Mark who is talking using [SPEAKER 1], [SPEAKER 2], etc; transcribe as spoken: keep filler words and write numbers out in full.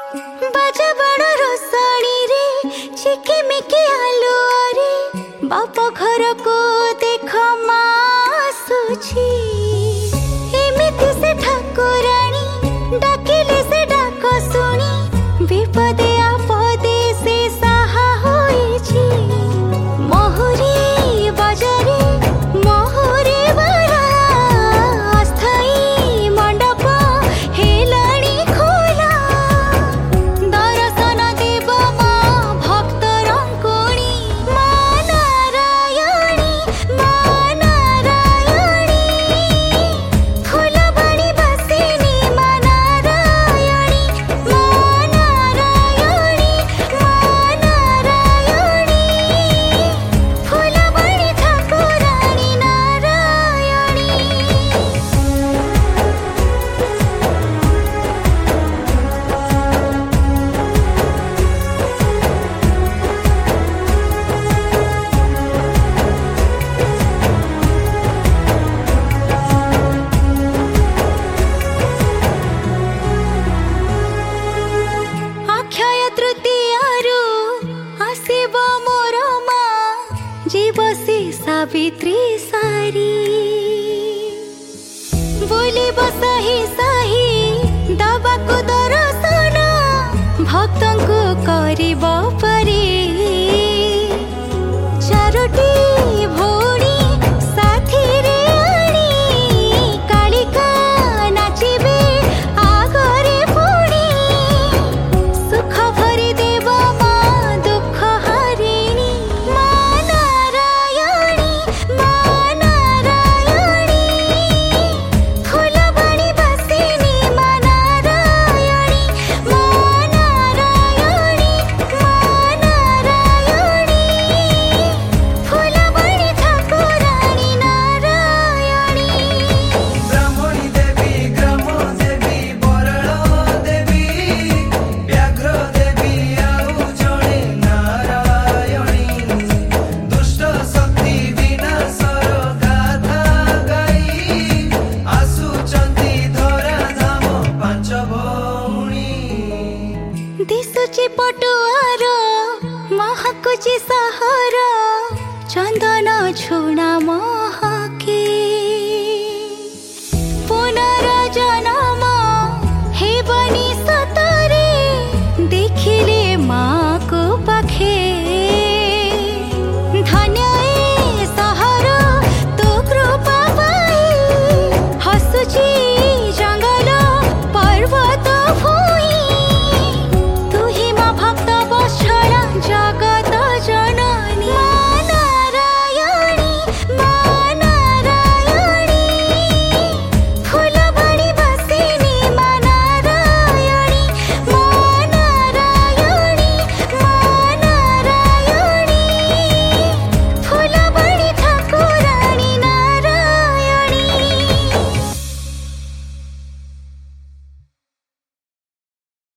[SPEAKER 1] बाजा बड़ रोसणी रे चिकिमिकी आलुअरे बाप घर को देख मासुछि एमिति से ठाकुराणी डाकिले से डाक शुणी विपदे आपदे से साहा होइछि महुरी बजारे महुरी बरा अस्थायी मंडप हेलाणी खोला दर्शन देव मा भक्त रंकुणी मा नारायणी मा नारायणी फूलबाणी बसिनी मा नारायणी मा नारायणी मा नारायणी फूलबाणी ठाकुराणी नारायणी। अक्षय तृतीयारु आसिब मोर मा जीवसी सावित्री सारी बोलिब साही साही दबाकु दर्शन भक्तंकु करिब परी चारोटी भौणी साथी रे आनी कालिका नाचिबे आगरे पुणी सुख भरी देव मा दुख हरिणी मा नारायणी मा नारायणी फूलबाणी बसिनी मा नारायणी मा नारायणी मा नारायणी फूलबाणी ठाकुराणी नारायणी।
[SPEAKER 2] ब्राह्मणी देवी ग्राम देवी बराळ देवी व्याघ्र देवी आउ जणे नारायणी दुष्ट शक्ति विनाशर गाथा गाई आसुचंती धरा धाम पांच भौणी
[SPEAKER 1] दिशुची पटुआर महकुची सहर चंदन झुणा मह